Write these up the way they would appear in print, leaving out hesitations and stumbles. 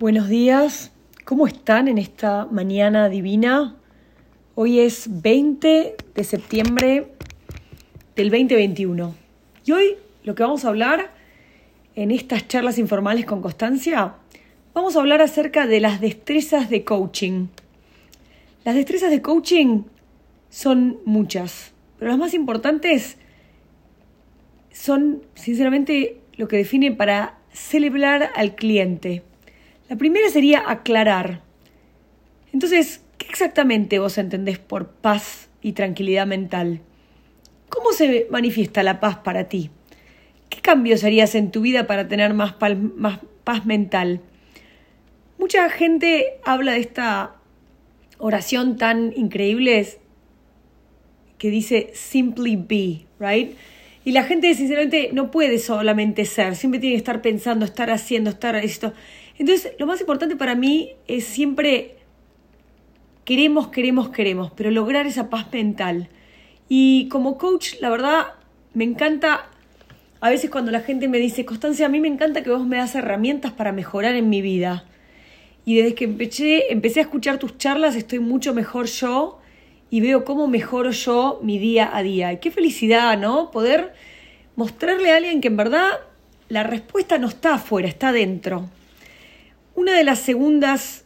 Buenos días, ¿cómo están en esta mañana divina? Hoy es 20 de septiembre del 2021 y hoy lo que vamos a hablar en estas charlas informales con Constancia, vamos a hablar acerca de las destrezas de coaching. Las destrezas de coaching son muchas, pero las más importantes son sinceramente lo que define para celebrar al cliente. La primera sería aclarar. Entonces, ¿qué exactamente vos entendés por paz y tranquilidad mental? ¿Cómo se manifiesta la paz para ti? ¿Qué cambios harías en tu vida para tener más paz mental? Mucha gente habla de esta oración tan increíble que dice simply be, right? Y la gente sinceramente no puede solamente ser, siempre tiene que estar pensando, estar haciendo, estar esto. Entonces, lo más importante para mí es siempre queremos, pero lograr esa paz mental. Y como coach, la verdad, me encanta, a veces cuando la gente me dice, Constancia, a mí me encanta que vos me das herramientas para mejorar en mi vida. Y desde que empecé a escuchar tus charlas, estoy mucho mejor yo y veo cómo mejoro yo mi día a día. Y qué felicidad, ¿no? Poder mostrarle a alguien que en verdad la respuesta no está afuera, está adentro. Una de las segundas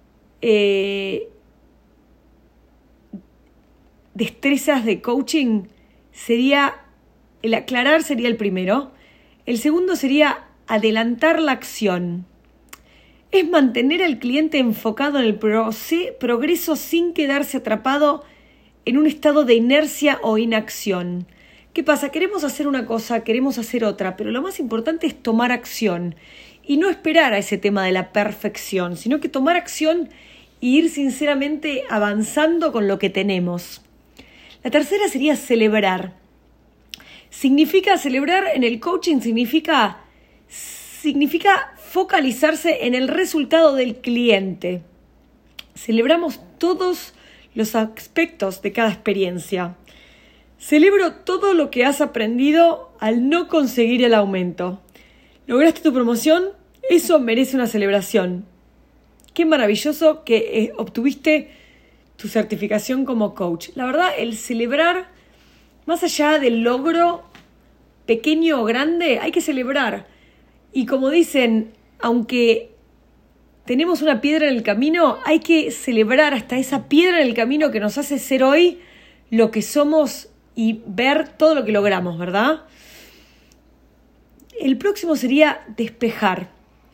destrezas de coaching sería, el aclarar sería el primero. El segundo sería adelantar la acción. Es mantener al cliente enfocado en el progreso sin quedarse atrapado en un estado de inercia o inacción. ¿Qué pasa? Queremos hacer una cosa, queremos hacer otra, pero lo más importante es tomar acción. Y no esperar a ese tema de la perfección, sino que tomar acción e ir sinceramente avanzando con lo que tenemos. La tercera sería celebrar. Significa celebrar en el coaching, significa focalizarse en el resultado del cliente. Celebramos todos los aspectos de cada experiencia. Celebro todo lo que has aprendido al no conseguir el aumento. ¿Lograste tu promoción? Eso merece una celebración. Qué maravilloso que obtuviste tu certificación como coach. La verdad, el celebrar, más allá del logro pequeño o grande, hay que celebrar. Y como dicen, aunque tenemos una piedra en el camino, hay que celebrar hasta esa piedra en el camino que nos hace ser hoy lo que somos y ver todo lo que logramos, ¿verdad? El próximo sería despejar.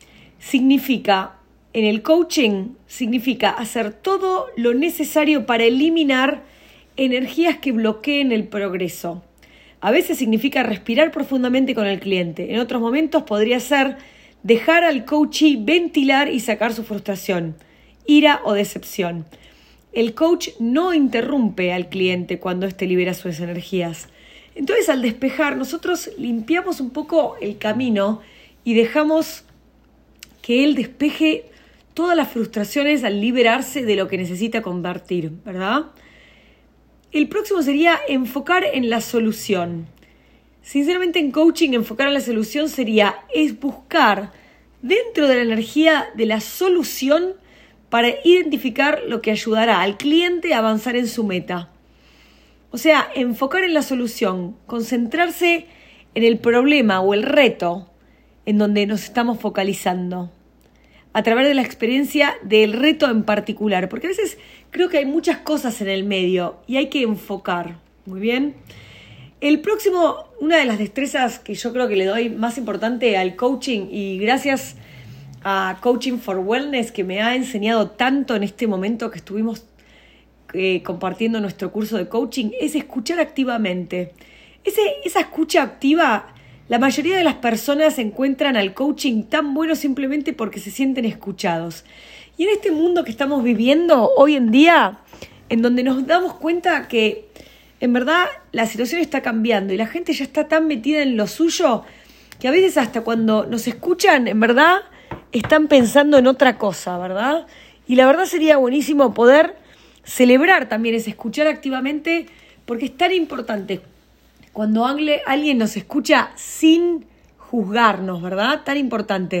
En el coaching, significa hacer todo lo necesario para eliminar energías que bloqueen el progreso. A veces significa respirar profundamente con el cliente. En otros momentos podría ser dejar al coachee ventilar y sacar su frustración, ira o decepción. El coach no interrumpe al cliente cuando éste libera sus energías. Entonces, al despejar, nosotros limpiamos un poco el camino y dejamos que él despeje todas las frustraciones al liberarse de lo que necesita convertir, ¿verdad? El próximo sería enfocar en la solución. Sinceramente, en coaching, enfocar en la solución es buscar dentro de la energía de la solución para identificar lo que ayudará al cliente a avanzar en su meta. O sea, enfocar en la solución, concentrarse en el problema o el reto en donde nos estamos focalizando, a través de la experiencia del reto en particular, porque a veces creo que hay muchas cosas en el medio y hay que enfocar. Muy bien. El próximo, una de las destrezas que yo creo que le doy más importante al coaching, y gracias a Coaching for Wellness, que me ha enseñado tanto en este momento que estuvimos compartiendo nuestro curso de coaching, es escuchar activamente. Esa escucha activa, la mayoría de las personas encuentran al coaching tan bueno simplemente porque se sienten escuchados. Y en este mundo que estamos viviendo hoy en día, en donde nos damos cuenta que en verdad la situación está cambiando y la gente ya está tan metida en lo suyo que a veces hasta cuando nos escuchan, en verdad, están pensando en otra cosa, ¿verdad? Y la verdad sería buenísimo poder celebrar también ese escuchar activamente, porque es tan importante cuando alguien nos escucha sin juzgarnos, ¿verdad? Tan importante.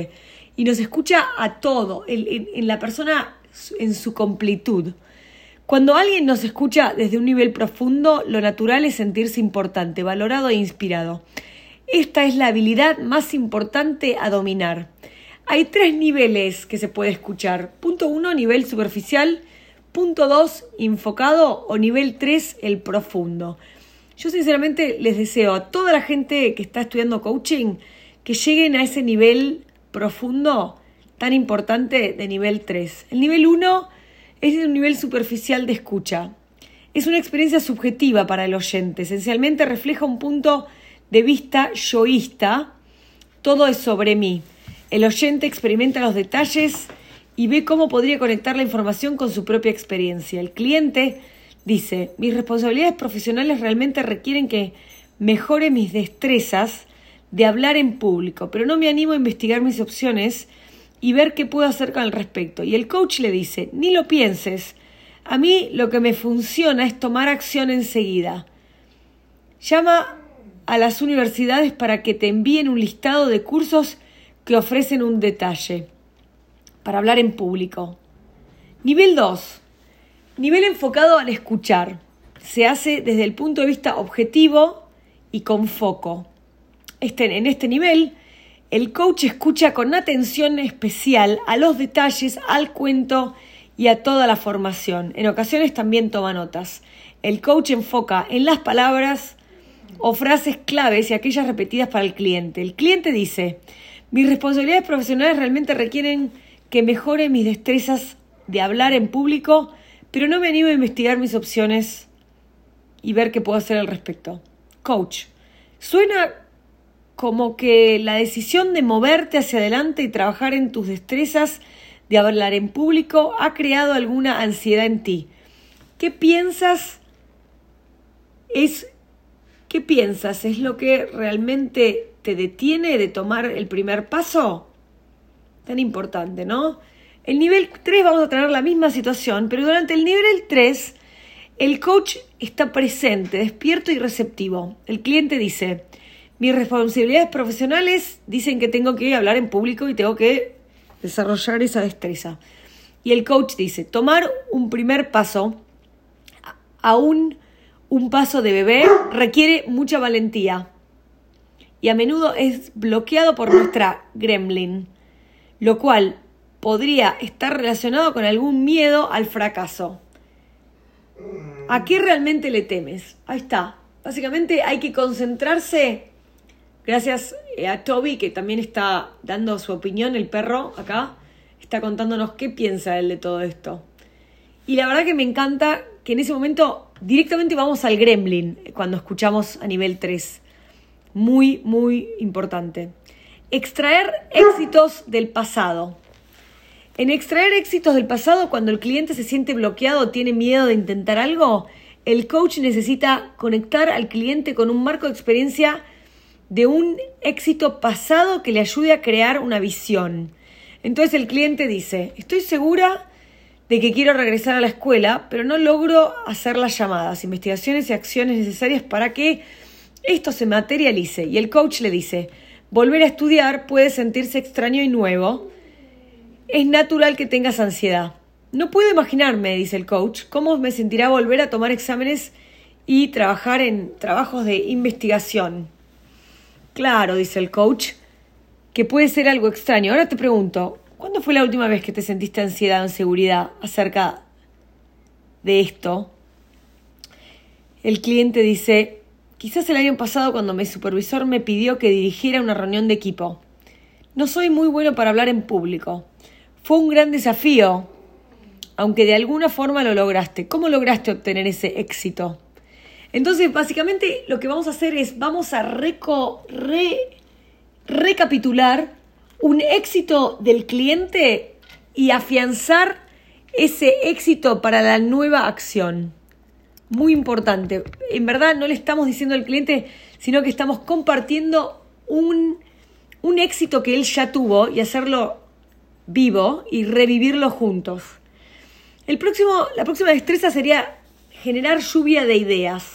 y nos escucha a todo, en la persona en su completud. Cuando alguien nos escucha desde un nivel profundo, lo natural es sentirse importante, valorado e inspirado. Esta es la habilidad más importante a dominar. Hay 3 niveles que se puede escuchar. Punto 1, nivel superficial. Punto 2, enfocado. O nivel 3, el profundo. Yo sinceramente les deseo a toda la gente que está estudiando coaching que lleguen a ese nivel profundo tan importante de nivel 3. El nivel 1 es un nivel superficial de escucha. Es una experiencia subjetiva para el oyente. Esencialmente refleja un punto de vista yoísta. Todo es sobre mí. El oyente experimenta los detalles y ve cómo podría conectar la información con su propia experiencia. El cliente dice: mis responsabilidades profesionales realmente requieren que mejore mis destrezas de hablar en público, pero no me animo a investigar mis opciones y ver qué puedo hacer al respecto. Y el coach le dice: ni lo pienses, a mí lo que me funciona es tomar acción enseguida. Llama a las universidades para que te envíen un listado de cursos que ofrecen un detalle para hablar en público. Nivel 2. Nivel enfocado al escuchar. Se hace desde el punto de vista objetivo y con foco. En este nivel, el coach escucha con atención especial a los detalles, al cuento y a toda la formación. En ocasiones también toma notas. El coach enfoca en las palabras o frases claves y aquellas repetidas para el cliente. El cliente dice: mis responsabilidades profesionales realmente requieren que mejore mis destrezas de hablar en público, pero no me animo a investigar mis opciones y ver qué puedo hacer al respecto. Coach: suena como que la decisión de moverte hacia adelante y trabajar en tus destrezas de hablar en público ha creado alguna ansiedad en ti. ¿Qué piensas? ¿Es lo que realmente te detiene de tomar el primer paso? Tan importante, ¿no? El nivel 3 vamos a tener la misma situación, pero durante el nivel 3 el coach está presente, despierto y receptivo. El cliente dice: mis responsabilidades profesionales dicen que tengo que hablar en público y tengo que desarrollar esa destreza. Y el coach dice: tomar un primer paso, aún un paso de bebé, requiere mucha valentía y a menudo es bloqueado por nuestra gremlin, lo cual podría estar relacionado con algún miedo al fracaso. ¿A qué realmente le temes? Ahí está. Básicamente hay que concentrarse. Gracias a Toby, que también está dando su opinión, el perro acá, está contándonos qué piensa él de todo esto. Y la verdad que me encanta que en ese momento directamente vamos al gremlin cuando escuchamos a nivel 3. Muy, muy importante. Extraer éxitos del pasado. En extraer éxitos del pasado, cuando el cliente se siente bloqueado o tiene miedo de intentar algo, el coach necesita conectar al cliente con un marco de experiencia de un éxito pasado que le ayude a crear una visión. Entonces el cliente dice: estoy segura de que quiero regresar a la escuela, pero no logro hacer las llamadas, investigaciones y acciones necesarias para que esto se materialice. Y el coach le dice: volver a estudiar puede sentirse extraño y nuevo. Es natural que tengas ansiedad. No puedo imaginarme, dice el coach, cómo me sentirá volver a tomar exámenes y trabajar en trabajos de investigación. Claro, dice el coach, que puede ser algo extraño. Ahora te pregunto, ¿cuándo fue la última vez que te sentiste ansiedad o inseguridad acerca de esto? El cliente dice: quizás el año pasado, cuando mi supervisor me pidió que dirigiera una reunión de equipo. No soy muy bueno para hablar en público. Fue un gran desafío, aunque de alguna forma lo lograste. ¿Cómo lograste obtener ese éxito? Entonces, básicamente, lo que vamos a hacer es, vamos a recapitular un éxito del cliente y afianzar ese éxito para la nueva acción. Muy importante. En verdad, no le estamos diciendo al cliente, sino que estamos compartiendo un éxito que él ya tuvo y hacerlo vivo y revivirlo juntos. La próxima destreza sería generar lluvia de ideas.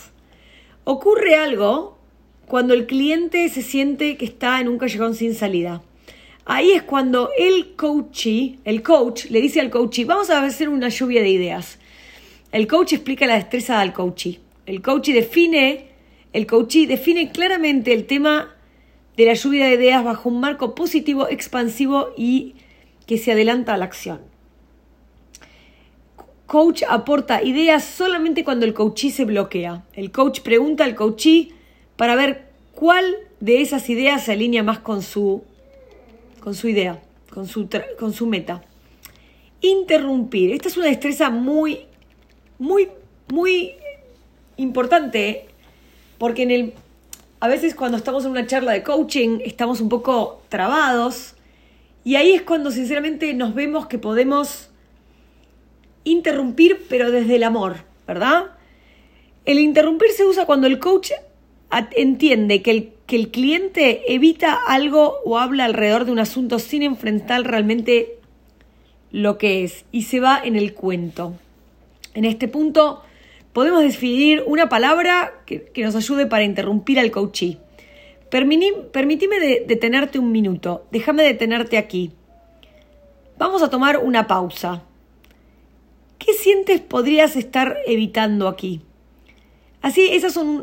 Ocurre algo cuando el cliente se siente que está en un callejón sin salida. ahí es cuando el coach le dice al coachee, vamos a hacer una lluvia de ideas. El coach explica la destreza al coachee. El coachee define claramente el tema de la lluvia de ideas bajo un marco positivo, expansivo y que se adelanta a la acción. Coach aporta ideas solamente cuando el coachee se bloquea. El coach pregunta al coachee para ver cuál de esas ideas se alinea más con su idea, con su meta. Interrumpir. Esta es una destreza muy, muy, muy importante, porque a veces cuando estamos en una charla de coaching estamos un poco trabados y ahí es cuando sinceramente nos vemos que podemos interrumpir, pero desde el amor, ¿verdad? El interrumpir se usa cuando el coach entiende que el cliente evita algo o habla alrededor de un asunto sin enfrentar realmente lo que es y se va en el cuento. En este punto podemos definir una palabra que nos ayude para interrumpir al coachee. Permitime detenerte un minuto. Déjame detenerte aquí. Vamos a tomar una pausa. ¿Qué sientes podrías estar evitando aquí? Así, esas son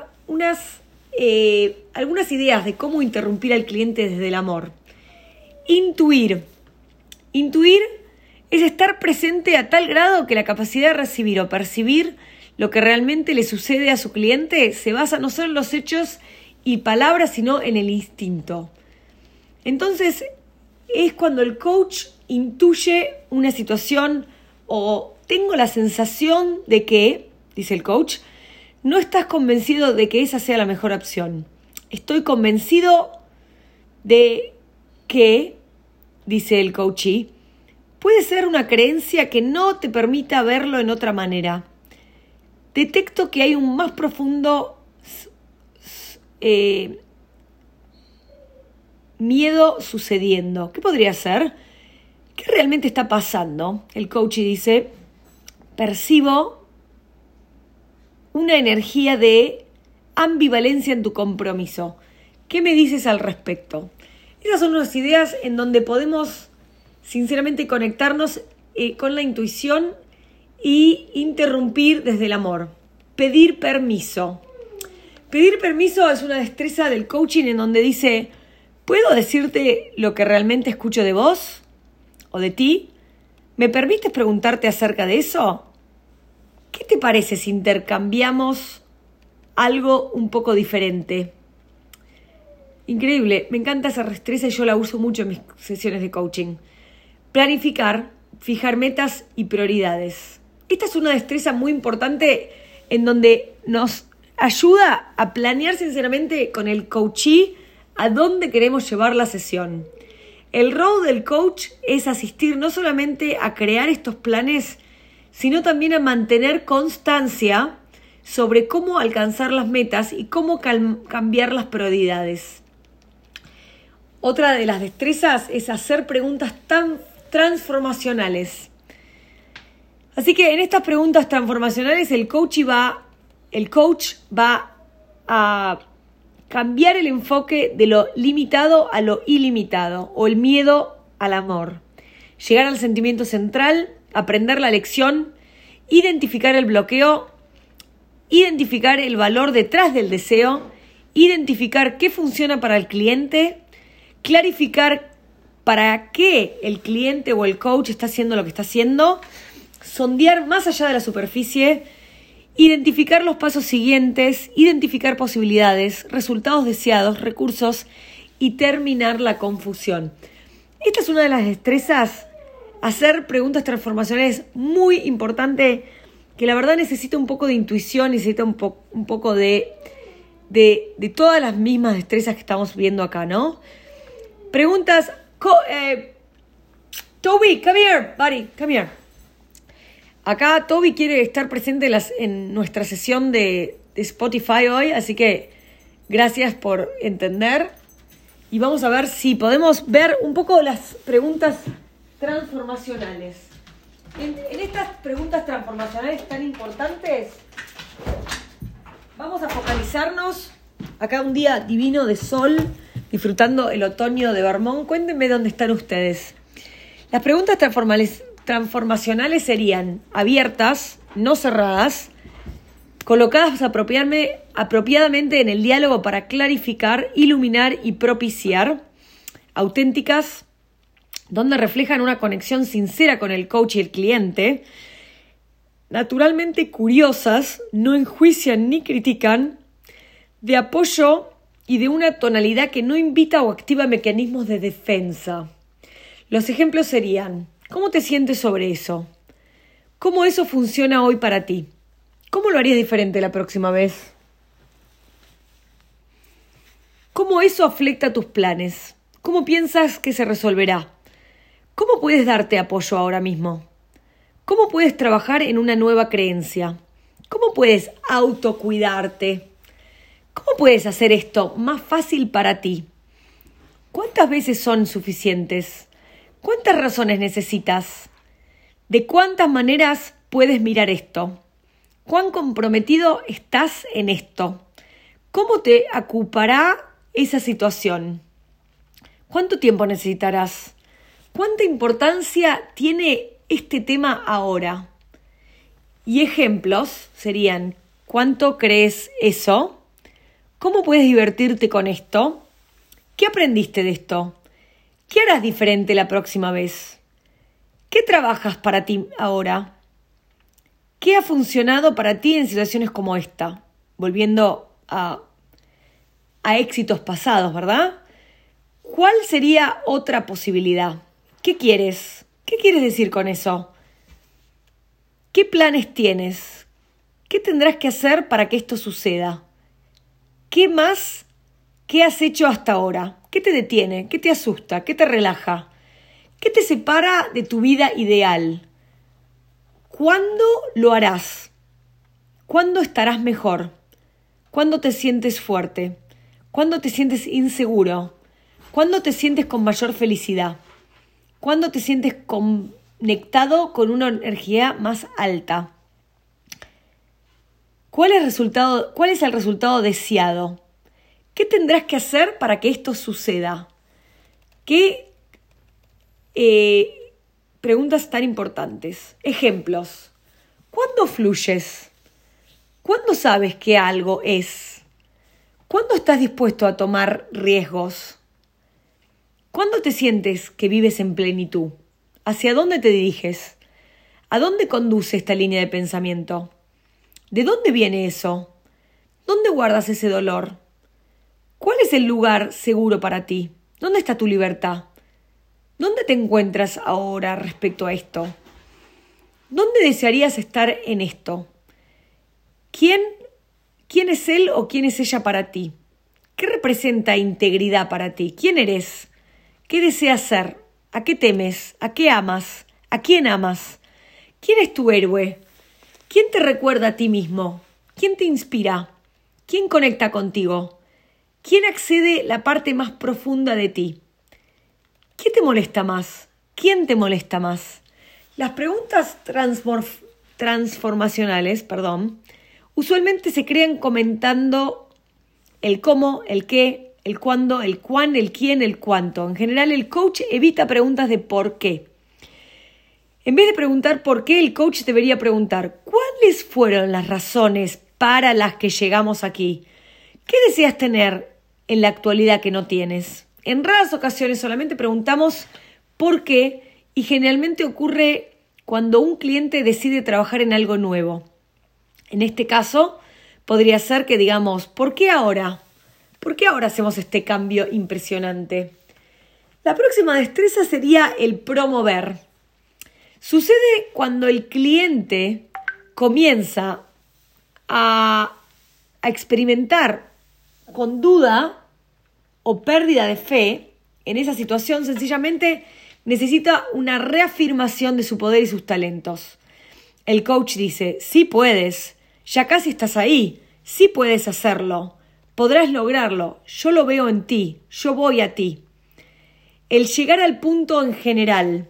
algunas ideas de cómo interrumpir al cliente desde el amor. Intuir. Intuir es estar presente a tal grado que la capacidad de recibir o percibir lo que realmente le sucede a su cliente se basa no solo en los hechos y palabras, sino en el instinto. Entonces, es cuando el coach intuye una situación o tengo la sensación de que, dice el coach, no estás convencido de que esa sea la mejor opción. Estoy convencido de que, dice el coachee, puede ser una creencia que no te permita verlo en otra manera. Detecto que hay un más profundo miedo sucediendo. ¿Qué podría ser? ¿Qué realmente está pasando? El coachee dice, percibo una energía de ambivalencia en tu compromiso. ¿Qué me dices al respecto? Esas son unas ideas en donde podemos sinceramente conectarnos con la intuición y interrumpir desde el amor. Pedir permiso. Pedir permiso es una destreza del coaching en donde dice, ¿puedo decirte lo que realmente escucho de vos o de ti? ¿Me permites preguntarte acerca de eso? ¿Qué te parece si intercambiamos algo un poco diferente? Increíble, me encanta esa destreza y yo la uso mucho en mis sesiones de coaching. Planificar, fijar metas y prioridades. Esta es una destreza muy importante en donde nos ayuda a planear sinceramente con el coachee a dónde queremos llevar la sesión. El rol del coach es asistir no solamente a crear estos planes, sino también a mantener constancia sobre cómo alcanzar las metas y cómo cambiar las prioridades. Otra de las destrezas es hacer preguntas tan transformacionales. Así que en estas preguntas transformacionales el coach va a cambiar el enfoque de lo limitado a lo ilimitado o el miedo al amor. Llegar al sentimiento central, aprender la lección, identificar el bloqueo, identificar el valor detrás del deseo, identificar qué funciona para el cliente, clarificar para qué el cliente o el coach está haciendo lo que está haciendo, sondear más allá de la superficie, identificar los pasos siguientes, identificar posibilidades, resultados deseados, recursos y terminar la confusión. Esta es una de las destrezas, hacer preguntas transformacionales muy importante, que la verdad necesita un poco de intuición, necesita un poco de todas las mismas destrezas que estamos viendo acá, ¿no? Preguntas. Toby, come here, buddy, come here. Acá Toby quiere estar presente en nuestra sesión de Spotify hoy, así que gracias por entender. Y vamos a ver si podemos ver un poco las preguntas transformacionales. En estas preguntas transformacionales tan importantes, vamos a focalizarnos. Acá un día divino de sol, disfrutando el otoño de Vermont. Cuéntenme dónde están ustedes. Las preguntas transformacionales serían abiertas, no cerradas, colocadas apropiadamente en el diálogo para clarificar, iluminar y propiciar, auténticas, donde reflejan una conexión sincera con el coach y el cliente, naturalmente curiosas, no enjuician ni critican, de apoyo y de una tonalidad que no invita o activa mecanismos de defensa. Los ejemplos serían: ¿cómo te sientes sobre eso? ¿Cómo eso funciona hoy para ti? ¿Cómo lo harías diferente la próxima vez? ¿Cómo eso afecta tus planes? ¿Cómo piensas que se resolverá? ¿Cómo puedes darte apoyo ahora mismo? ¿Cómo puedes trabajar en una nueva creencia? ¿Cómo puedes autocuidarte? ¿Cómo puedes hacer esto más fácil para ti? ¿Cuántas veces son suficientes? ¿Cuántas razones necesitas? ¿De cuántas maneras puedes mirar esto? ¿Cuán comprometido estás en esto? ¿Cómo te ocupará esa situación? ¿Cuánto tiempo necesitarás? ¿Cuánta importancia tiene este tema ahora? Y ejemplos serían: ¿cuánto crees eso? ¿Cómo puedes divertirte con esto? ¿Qué aprendiste de esto? ¿Qué harás diferente la próxima vez? ¿Qué trabajas para ti ahora? ¿Qué ha funcionado para ti en situaciones como esta? Volviendo a éxitos pasados, ¿verdad? ¿Cuál sería otra posibilidad? ¿Qué quieres? ¿Qué quieres decir con eso? ¿Qué planes tienes? ¿Qué tendrás que hacer para que esto suceda? ¿Qué más? ¿Qué has hecho hasta ahora? ¿Qué te detiene? ¿Qué te asusta? ¿Qué te relaja? ¿Qué te separa de tu vida ideal? ¿Cuándo lo harás? ¿Cuándo estarás mejor? ¿Cuándo te sientes fuerte? ¿Cuándo te sientes inseguro? ¿Cuándo te sientes con mayor felicidad? ¿Cuándo te sientes conectado con una energía más alta? ¿Cuál es el resultado deseado? ¿Qué tendrás que hacer para que esto suceda? ¿Qué preguntas tan importantes? Ejemplos. ¿Cuándo fluyes? ¿Cuándo sabes que algo es? ¿Cuándo estás dispuesto a tomar riesgos? ¿Cuándo te sientes que vives en plenitud? ¿Hacia dónde te diriges? ¿A dónde conduce esta línea de pensamiento? ¿De dónde viene eso? ¿Dónde guardas ese dolor? ¿Cuál es el lugar seguro para ti? ¿Dónde está tu libertad? ¿Dónde te encuentras ahora respecto a esto? ¿Dónde desearías estar en esto? ¿Quién es él o quién es ella para ti? ¿Qué representa integridad para ti? ¿Quién eres? ¿Qué deseas ser? ¿A qué temes? ¿A qué amas? ¿A quién amas? ¿Quién es tu héroe? ¿Quién te recuerda a ti mismo? ¿Quién te inspira? ¿Quién conecta contigo? ¿Quién accede a la parte más profunda de ti? ¿Qué te molesta más? ¿Quién te molesta más? Las preguntas transformacionales, usualmente se crean comentando el cómo, el qué, el cuándo, el cuán, el quién, el cuánto. En general, el coach evita preguntas de por qué. En vez de preguntar por qué, el coach debería preguntar: ¿cuáles fueron las razones para las que llegamos aquí? ¿Qué deseas tener en la actualidad que no tienes? En raras ocasiones solamente preguntamos por qué, y generalmente ocurre cuando un cliente decide trabajar en algo nuevo. En este caso, podría ser que digamos: ¿por qué ahora? ¿Por qué ahora hacemos este cambio impresionante? La próxima destreza sería el promover. Sucede cuando el cliente comienza a experimentar con duda o pérdida de fe en esa situación. Sencillamente necesita una reafirmación de su poder y sus talentos. El coach dice: sí puedes, ya casi estás ahí, sí puedes hacerlo, podrás lograrlo, yo lo veo en ti, yo voy a ti. El llegar al punto en general.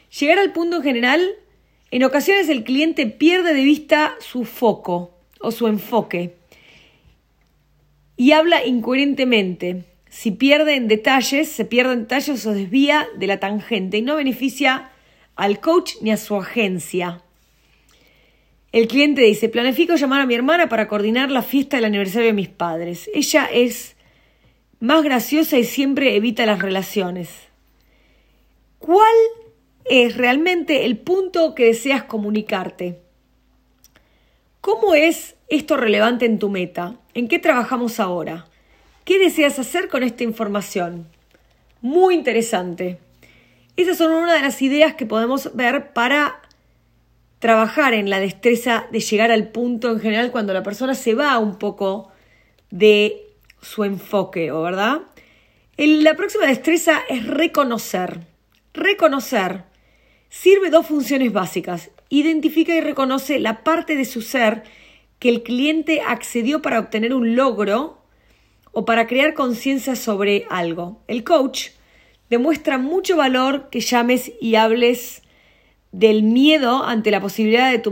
En ocasiones el cliente pierde de vista su foco o su enfoque y habla incoherentemente. Si se pierden detalles o desvía de la tangente y no beneficia al coach ni a su agencia. El cliente dice, planifico llamar a mi hermana para coordinar la fiesta del aniversario de mis padres. Ella es más graciosa y siempre evita las relaciones. ¿Cuál es realmente el punto que deseas comunicarte? ¿Cómo es esto relevante en tu meta? ¿En qué trabajamos ahora? ¿Qué deseas hacer con esta información? Muy interesante. Esas son una de las ideas que podemos ver para trabajar en la destreza de llegar al punto en general cuando la persona se va un poco de su enfoque, ¿verdad? La próxima destreza es reconocer. Reconocer sirve dos funciones básicas. Identifica y reconoce la parte de su ser que el cliente accedió para obtener un logro o para crear conciencia sobre algo. El coach demuestra mucho valor que llames y hables del miedo ante la posibilidad de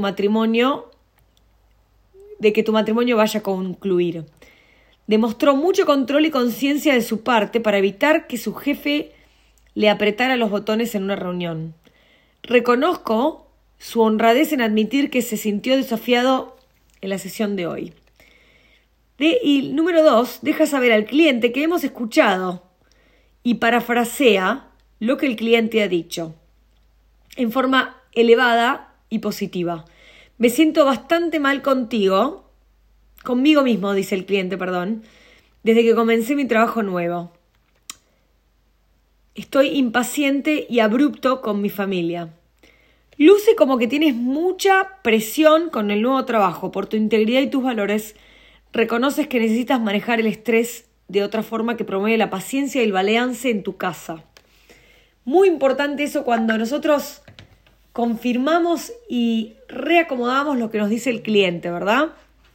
que tu matrimonio vaya a concluir. Demostró mucho control y conciencia de su parte para evitar que su jefe le apretara los botones en una reunión. Reconozco su honradez en admitir que se sintió desafiado en la sesión de hoy. Y número 2, deja saber al cliente que hemos escuchado y parafrasea lo que el cliente ha dicho en forma elevada y positiva. Me siento bastante mal conmigo mismo, dice el cliente, desde que comencé mi trabajo nuevo. Estoy impaciente y abrupto con mi familia. Luce como que tienes mucha presión con el nuevo trabajo por tu integridad y tus valores. Reconoces que necesitas manejar el estrés de otra forma que promueve la paciencia y el balance en tu casa. Muy importante eso cuando nosotros confirmamos y reacomodamos lo que nos dice el cliente, ¿verdad?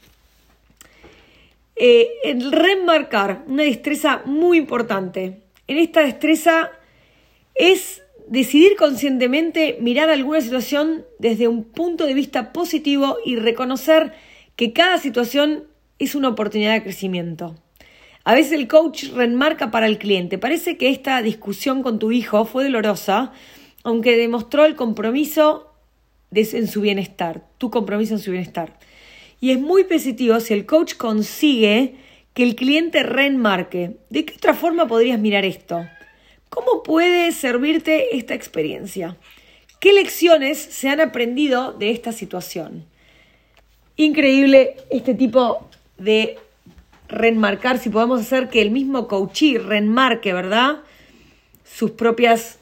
El remarcar, una destreza muy importante. En esta destreza es decidir conscientemente mirar alguna situación desde un punto de vista positivo y reconocer que cada situación es una oportunidad de crecimiento. A veces el coach remarca para el cliente. Parece que esta discusión con tu hijo fue dolorosa, aunque demostró el compromiso en su bienestar, tu compromiso en su bienestar. Y es muy positivo si el coach consigue que el cliente remarque. ¿De qué otra forma podrías mirar esto? ¿Cómo puede servirte esta experiencia? ¿Qué lecciones se han aprendido de esta situación? Increíble este tipo de remarcar, si podemos hacer que el mismo coachee remarque, ¿verdad? Sus propias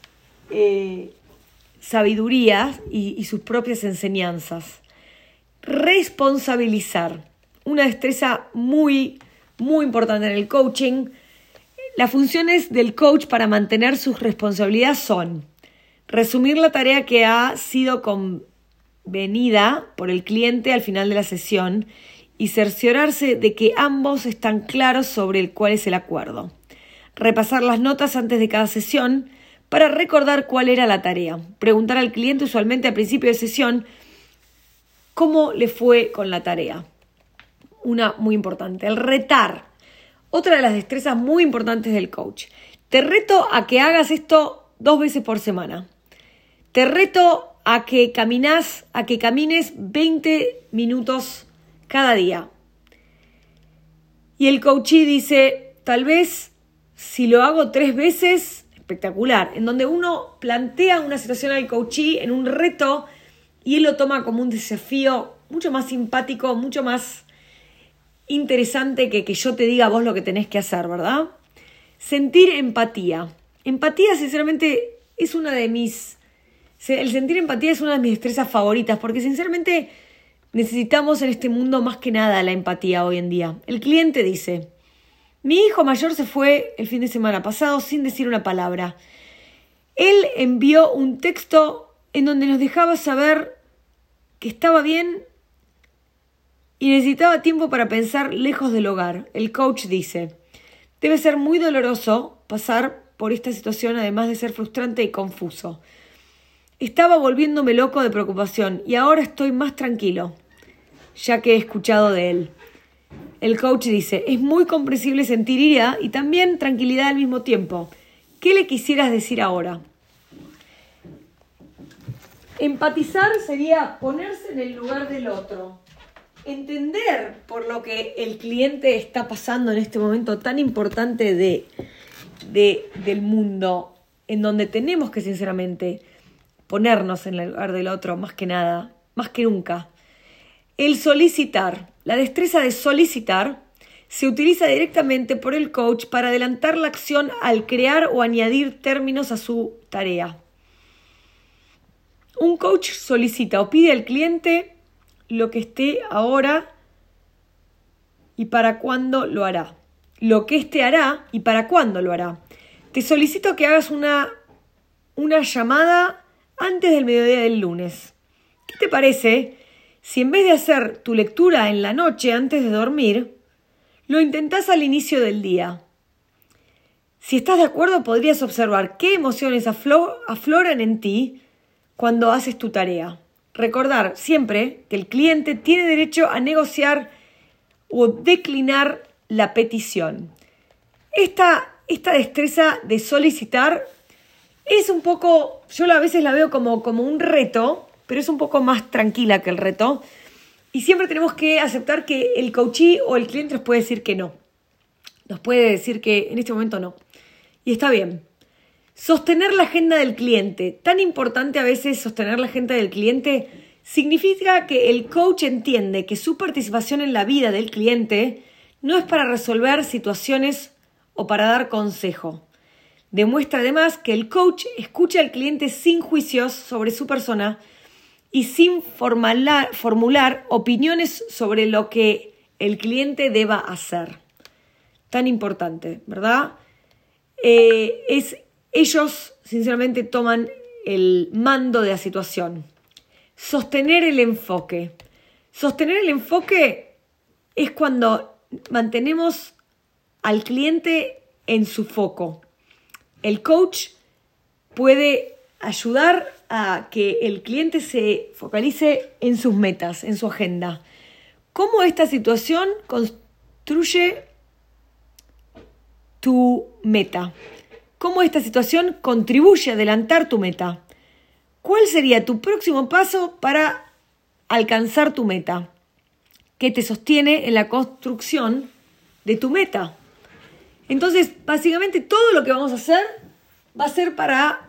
sabidurías y sus propias enseñanzas. Responsabilizar, una destreza muy, muy importante en el coaching. Las funciones del coach para mantener sus responsabilidades son resumir la tarea que ha sido convenida por el cliente al final de la sesión y cerciorarse de que ambos están claros sobre cuál es el acuerdo. Repasar las notas antes de cada sesión para recordar cuál era la tarea. Preguntar al cliente usualmente al principio de sesión cómo le fue con la tarea. Una muy importante. El retar. Otra de las destrezas muy importantes del coach. Te reto a que hagas esto 2 veces por semana. Te reto a que camines 20 minutos cada día. Y el coachee dice, tal vez si lo hago 3 veces, espectacular. En donde uno plantea una situación al coachee en un reto y él lo toma como un desafío mucho más simpático, mucho más interesante que yo te diga a vos lo que tenés que hacer, ¿verdad? Sentir empatía. Empatía, sinceramente, es una de mis... El sentir empatía es una de mis destrezas favoritas, porque sinceramente necesitamos en este mundo más que nada la empatía hoy en día. El cliente dice, mi hijo mayor se fue el fin de semana pasado sin decir una palabra. Él envió un texto en donde nos dejaba saber que estaba bien y necesitaba tiempo para pensar lejos del hogar. El coach dice, debe ser muy doloroso pasar por esta situación, además de ser frustrante y confuso. Estaba volviéndome loco de preocupación y ahora estoy más tranquilo, ya que he escuchado de él. el coach dice, es muy comprensible sentir ira y también tranquilidad al mismo tiempo. ¿Qué le quisieras decir ahora? Empatizar sería ponerse en el lugar del otro. Entender por lo que el cliente está pasando en este momento tan importante del mundo, en donde tenemos que sinceramente ponernos en el lugar del otro, más que nada, más que nunca. El solicitar, la destreza de solicitar, se utiliza directamente por el coach para adelantar la acción al crear o añadir términos a su tarea. Un coach solicita o pide al cliente lo que esté ahora y para cuándo lo hará. Lo que éste hará y para cuándo lo hará. Te solicito que hagas una llamada antes del mediodía del lunes. ¿Qué te parece si en vez de hacer tu lectura en la noche antes de dormir, lo intentás al inicio del día? Si estás de acuerdo, podrías observar qué emociones afloran en ti cuando haces tu tarea. Recordar siempre que el cliente tiene derecho a negociar o declinar la petición. Esta destreza de solicitar es un poco, yo a veces la veo como un reto, pero es un poco más tranquila que el reto. Y siempre tenemos que aceptar que el coachee o el cliente nos puede decir que no. Nos puede decir que en este momento no. Y está bien. Sostener la agenda del cliente. Tan importante a veces sostener la agenda del cliente significa que el coach entiende que su participación en la vida del cliente no es para resolver situaciones o para dar consejo. Demuestra además que el coach escucha al cliente sin juicios sobre su persona y sin formular opiniones sobre lo que el cliente deba hacer. Tan importante, ¿verdad? Ellos, sinceramente, toman el mando de la situación. Sostener el enfoque. Sostener el enfoque es cuando mantenemos al cliente en su foco. El coach puede ayudar a que el cliente se focalice en sus metas, en su agenda. ¿Cómo esta situación construye tu meta? ¿Cómo esta situación contribuye a adelantar tu meta? ¿Cuál sería tu próximo paso para alcanzar tu meta? ¿Qué te sostiene en la construcción de tu meta? Entonces, básicamente todo lo que vamos a hacer va a ser para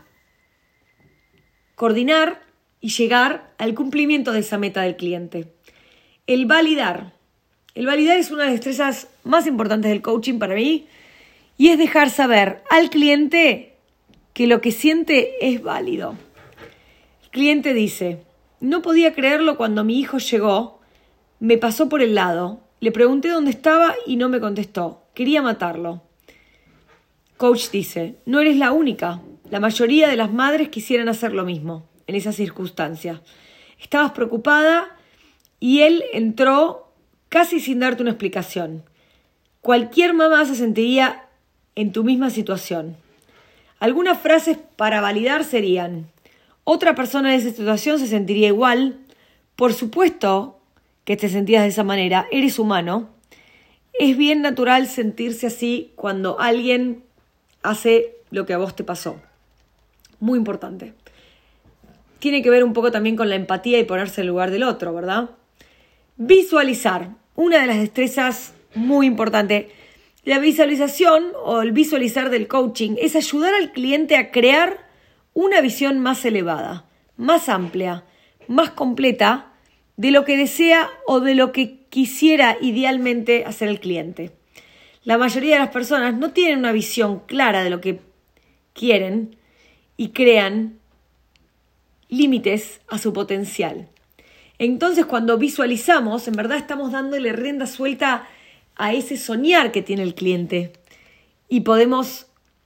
coordinar y llegar al cumplimiento de esa meta del cliente. El validar. El validar es una de las destrezas más importantes del coaching para mí y es dejar saber al cliente que lo que siente es válido. El cliente dice, no podía creerlo cuando mi hijo llegó, me pasó por el lado, le pregunté dónde estaba y no me contestó, quería matarlo. Coach dice, no eres la única, la mayoría de las madres quisieran hacer lo mismo en esas circunstancias. Estabas preocupada y él entró casi sin darte una explicación. Cualquier mamá se sentiría en tu misma situación. Algunas frases para validar serían, otra persona en esa situación se sentiría igual, por supuesto que te sentías de esa manera, eres humano, es bien natural sentirse así cuando alguien hace lo que a vos te pasó. Muy importante. Tiene que ver un poco también con la empatía y ponerse en el lugar del otro, ¿verdad? Visualizar, una de las destrezas muy importantes. La visualización o el visualizar del coaching es ayudar al cliente a crear una visión más elevada, más amplia, más completa de lo que desea o de lo que quisiera idealmente hacer el cliente. La mayoría de las personas no tienen una visión clara de lo que quieren y crean límites a su potencial. Entonces, cuando visualizamos, en verdad estamos dándole rienda suelta a ese soñar que tiene el cliente y podemos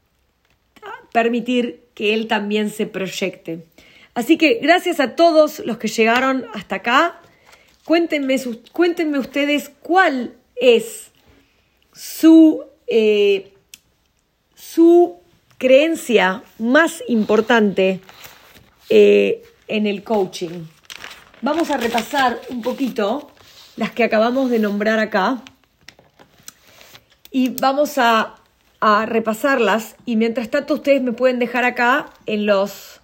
permitir que él también se proyecte. Así que gracias a todos los que llegaron hasta acá. Cuéntenme ustedes cuál es su creencia más importante en el coaching. Vamos a repasar un poquito las que acabamos de nombrar acá. y vamos a repasarlas. Y mientras tanto ustedes me pueden dejar acá en los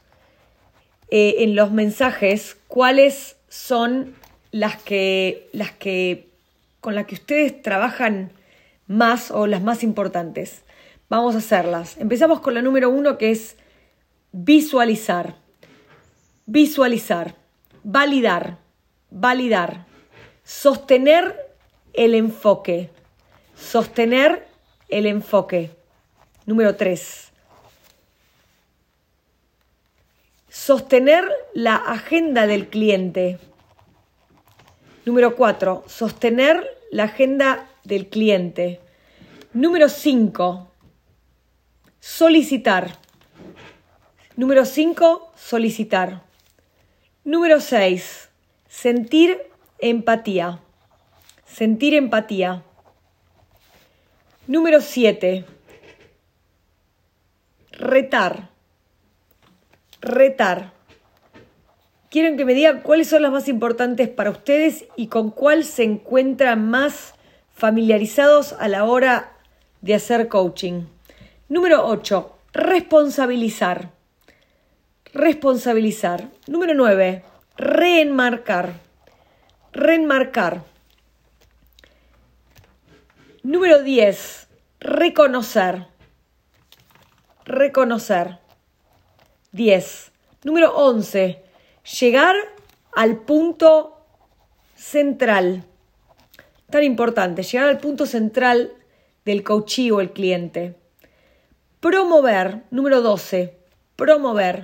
mensajes cuáles son las que con las que ustedes trabajan más o las más importantes. Vamos a hacerlas. Empezamos con la número 1, que es visualizar. Visualizar. Validar. Validar. Sostener el enfoque. Sostener el enfoque. Número 3. Sostener la agenda del cliente. Número 4. Sostener la agenda del cliente. Número 5. Solicitar. Número 5. Solicitar. Número 6. Sentir empatía. Sentir empatía. Número 7. Retar. Retar. Quiero que me digan cuáles son las más importantes para ustedes y con cuál se encuentran más familiarizados a la hora de hacer coaching. Número 8. Responsabilizar. Responsabilizar. Número 9. Reenmarcar. Reenmarcar. Número 10. Reconocer. Reconocer. 10. Número 11. Llegar al punto central. Tan importante, llegar al punto central del coachee o el cliente. Promover. Número 12. Promover.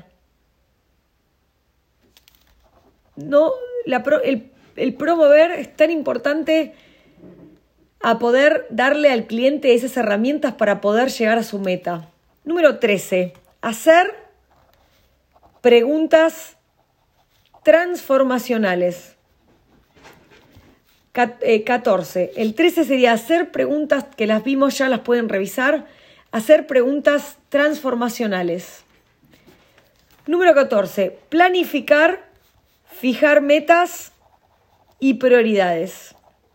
No, el promover es tan importante a poder darle al cliente esas herramientas para poder llegar a su meta. Número 13. Hacer preguntas transformacionales. 14. El 13 sería hacer preguntas que las vimos, ya las pueden revisar. Hacer preguntas transformacionales. Número 14. Planificar, fijar metas y prioridades.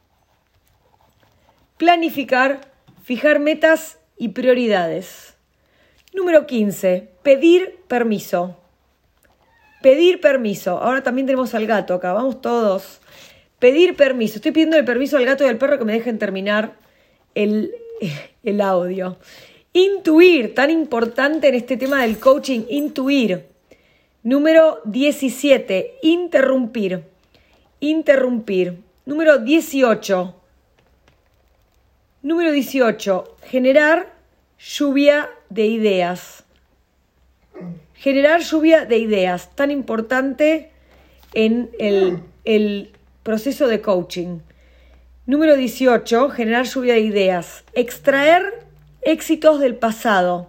Planificar, fijar metas y prioridades. Número 15. Pedir permiso. Pedir permiso. Ahora también tenemos al gato acá. Vamos todos. Pedir permiso. Estoy pidiendo el permiso al gato y al perro que me dejen terminar el audio. Intuir. Tan importante en este tema del coaching. Intuir. Número 17. Interrumpir. Interrumpir. Número 18. Número 18. Generar lluvia de ideas. Generar lluvia de ideas, tan importante en el proceso de coaching. Número 18, generar lluvia de ideas. Extraer éxitos del pasado.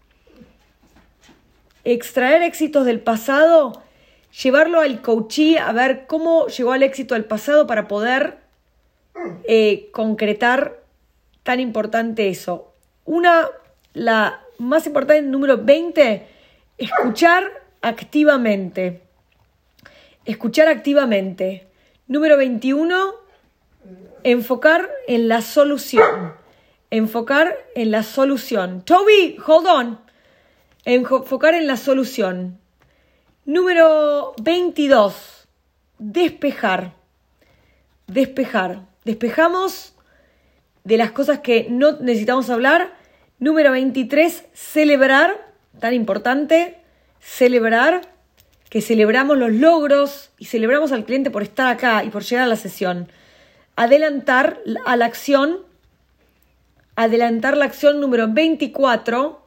Extraer éxitos del pasado, llevarlo al coachee a ver cómo llegó al éxito del pasado para poder concretar, tan importante eso. La más importante, número 20, escuchar activamente. Escuchar activamente. Número 21, enfocar en la solución. Enfocar en la solución. Toby, hold on. Enfocar en la solución. Número 22, despejar. Despejar. Despejamos de las cosas que no necesitamos hablar. Número 23, celebrar. Tan importante, celebrar, que celebramos los logros y celebramos al cliente por estar acá y por llegar a la sesión. Adelantar a la acción. Adelantar la acción, número 24.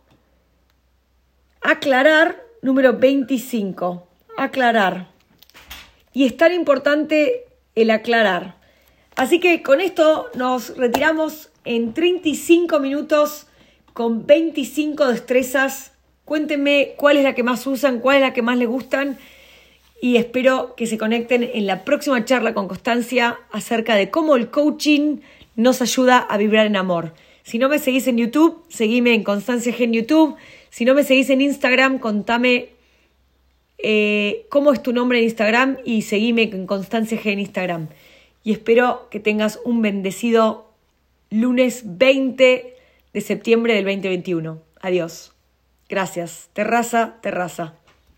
Aclarar, número 25. Aclarar. Y es tan importante el aclarar. Así que con esto nos retiramos en 35 minutos con 25 destrezas. Cuéntenme cuál es la que más usan, cuál es la que más les gustan y espero que se conecten en la próxima charla con Constancia acerca de cómo el coaching nos ayuda a vibrar en amor. Si no me seguís en YouTube, seguime en Constancia G en YouTube. Si no me seguís en Instagram, contame cómo es tu nombre en Instagram y seguime en Constancia G en Instagram. Y espero que tengas un bendecido lunes 20 de septiembre del 2021. Adiós. Gracias. Terraza, terraza.